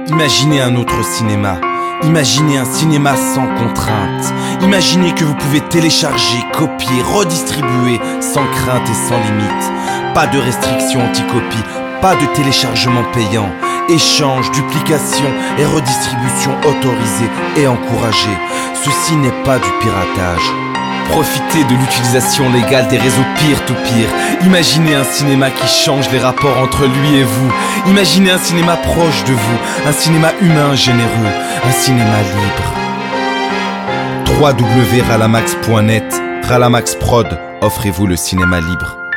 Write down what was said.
Imaginez un autre cinéma. Imaginez un cinéma sans contrainte. Imaginez que vous pouvez télécharger, copier, redistribuer sans crainte et sans limite. Pas de restrictions anti-copie, pas de téléchargement payant. Échange, duplication et redistribution autorisée et encouragée. Ceci n'est pas du piratage. Profitez de l'utilisation légale des réseaux peer-to-peer. Imaginez un cinéma qui change les rapports entre lui et vous. Imaginez un cinéma proche de vous, un cinéma humain généreux, un cinéma libre. www.ralamax.net, Ralamax Prod, offrez-vous le cinéma libre.